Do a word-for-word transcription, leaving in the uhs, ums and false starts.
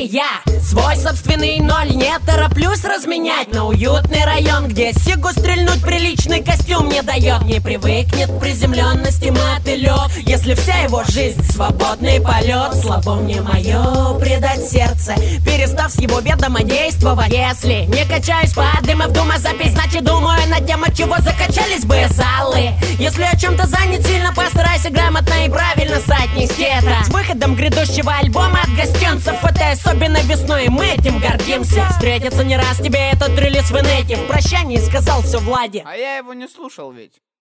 я свой собственный ноль не тороплюсь разменять на уютный район, где сигу стрельнуть приличный костюм не дает. Не привыкнет к приземленности мотылек, если вся его жизнь свободный полет. Слабо мне мое предать сердце, перестав с его ведомо действовать. Если не качаюсь под дымом в думозапись, значит думаю на тему, чего закачались бы залы. Если о чем-то занят сильно, постарайся грамотно и правильно соотнести это с выходом грядущего альбома от гостинцев. Это особенно весной, и мы этим гордимся. Встретится не раз тебе этот релиз в инете. В прощании сказал все Влади. А я его не слушал ведь.